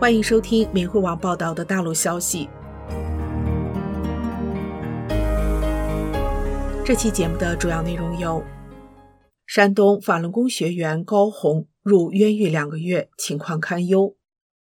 欢迎收听明慧网报道的大陆消息。这期节目的主要内容有：山东法轮功学员高红入冤狱2个月，情况堪忧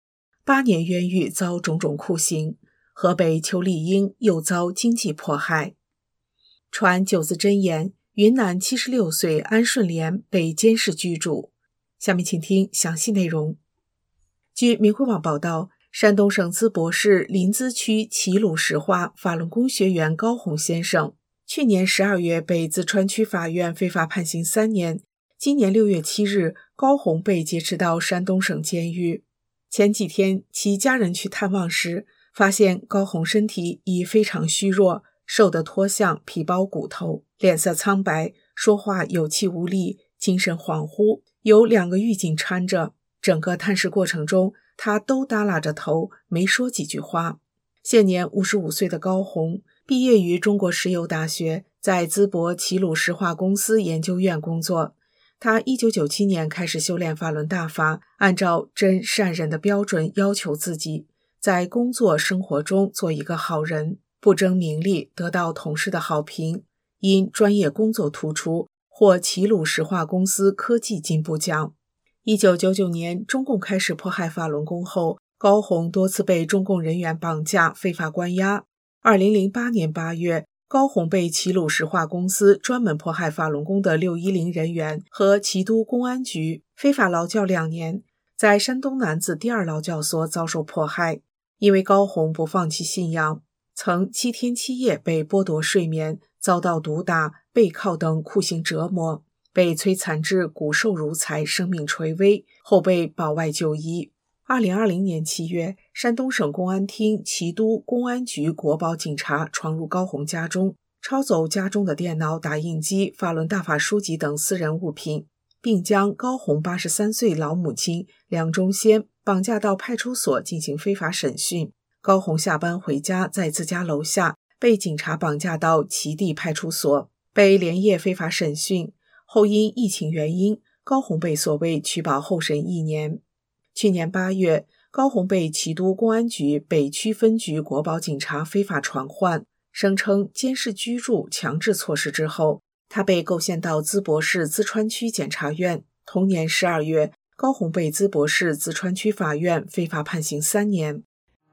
；8年冤狱遭种种酷刑；河北邱丽英又遭经济迫害；传9字真言，云南76岁安顺莲被监视居住。下面请听详细内容。据明慧网报道，山东省淄博市临淄区齐鲁石化法轮功学员高红先生，去年12月被淄川区法院非法判刑3年，今年6月7日，高红被劫持到山东省监狱。前几天，其家人去探望时，发现高红身体已非常虚弱，瘦得脱相，皮包骨头，脸色苍白，说话有气无力，精神恍惚，有2个狱警搀着。整个探视过程中，他都耷拉着头，没说几句话。现年55岁的高红，毕业于中国石油大学，在淄博齐鲁石化公司研究院工作。他1997年开始修炼法轮大法，按照真善忍的标准要求自己，在工作生活中做一个好人，不争名利，得到同事的好评。因专业工作突出，获齐鲁石化公司科技进步奖。1999年，中共开始迫害法轮功后，高红多次被中共人员绑架、非法关押。2008年8月，高红被齐鲁石化公司专门迫害法轮功的610人员和齐都公安局非法劳教2年，在山东男子第2劳教所遭受迫害。因为高红不放弃信仰，曾7天7夜被剥夺睡眠，遭到毒打、背靠等酷刑折磨，被摧残至骨瘦如柴，生命垂危，后被保外就医。2020年7月，山东省公安厅齐都公安局国保警察闯入高红家中，抄走家中的电脑、打印机、法轮大法书籍等私人物品，并将高红83岁老母亲梁忠先绑架到派出所进行非法审讯。高红下班回家，在自家楼下被警察绑架到齐地派出所，被连夜非法审讯。后因疫情原因，高红被所谓取保候审1年。去年8月，高红被齐都公安局北区分局国保警察非法传唤，声称监视居住强制措施之后，他被构陷到淄博市淄川区检察院。同年12月，高红被淄博市淄川区法院非法判刑3年。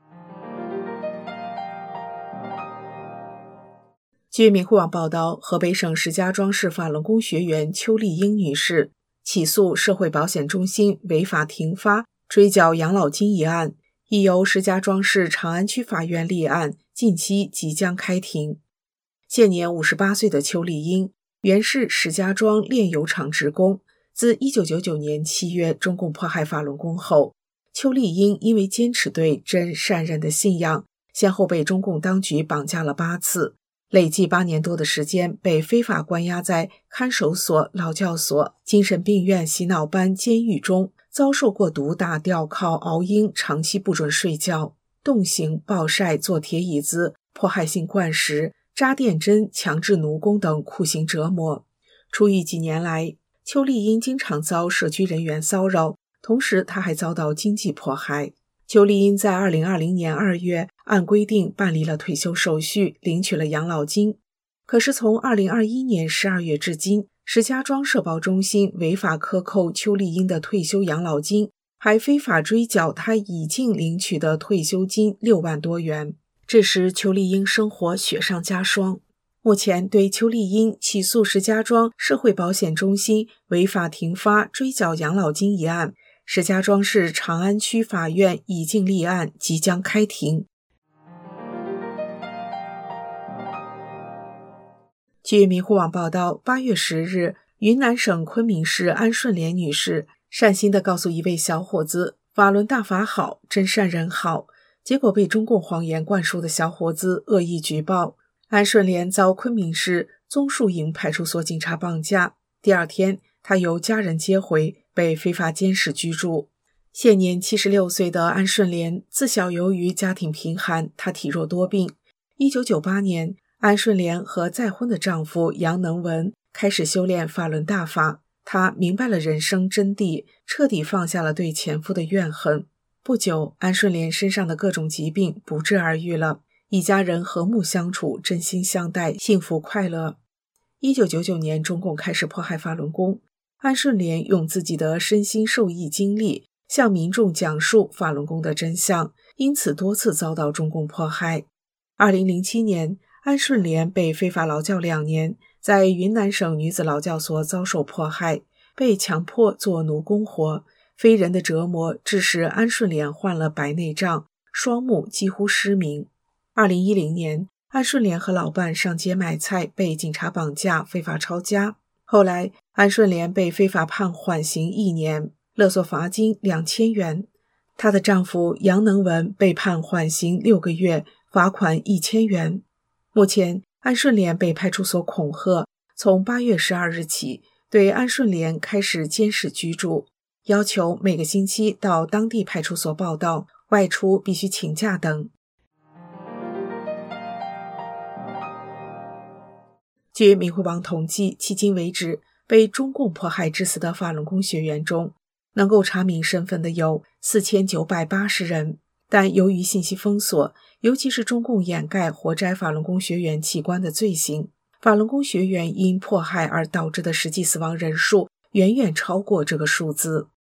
据明慧网报道，河北省石家庄市法轮功学员邱丽英女士起诉社会保险中心违法停发追缴养老金一案，已由石家庄市长安区法院立案，近期即将开庭。现年58岁的邱丽英原是石家庄炼油厂职工，自1999年7月中共迫害法轮功后，邱丽英因为坚持对真善忍的信仰，先后被中共当局绑架了8次，累计8年多的时间被非法关押在看守所、劳教所、精神病院、洗脑班、监狱中，遭受过毒打、吊铐、熬鹰，长期不准睡觉，冻刑、暴晒、坐铁椅子、迫害性灌食、扎电针、强制奴工等酷刑折磨。出狱几年来，邱丽英经常遭社区人员骚扰，同时她还遭到经济迫害。邱丽英在2020年2月按规定办理了退休手续，领取了养老金。可是从2021年12月至今，石家庄社保中心违法克扣邱丽英的退休养老金，还非法追缴她已经领取的退休金6万多元，致使邱丽英生活雪上加霜。目前对邱丽英起诉石家庄社会保险中心违法停发追缴养老金一案，石家庄市长安区法院已经立案，即将开庭。据明慧网报道，8月10日，云南省昆明市安顺莲女士善心地告诉一位小伙子，法轮大法好，真善人好，结果被中共谎言灌输的小伙子恶意举报。安顺莲遭昆明市棕树营派出所警察绑架，第2天，他由家人接回，被非法监视居住。现年76岁的安顺莲自小由于家庭贫寒，她体弱多病。1998年，安顺莲和再婚的丈夫杨能文开始修炼法轮大法，她明白了人生真谛，彻底放下了对前夫的怨恨。 不久，安顺莲身上的各种疾病不治而愈了，一家人和睦相处，真心相待，幸福快乐。1999年，中共开始迫害法轮功，安顺莲用自己的身心受益经历向民众讲述法轮功的真相，因此多次遭到中共迫害。2007年，安顺莲被非法劳教2年，在云南省女子劳教所遭受迫害，被强迫做奴工活，非人的折磨致使安顺莲患了白内障，双目几乎失明。2010年，安顺莲和老伴上街买菜，被警察绑架，非法抄家。后来，安顺莲被非法判缓刑1年，勒索罚金2000元。她的丈夫杨能文被判缓刑6个月，罚款1000元。目前，安顺莲被派出所恐吓，从8月12日起，对安顺莲开始监视居住，要求每个星期到当地派出所报到，外出必须请假等。据明慧网统计，迄今为止，被中共迫害致死的法轮功学员中，能够查明身份的有4980人，但由于信息封锁，尤其是中共掩盖活摘法轮功学员器官的罪行，法轮功学员因迫害而导致的实际死亡人数远远超过这个数字。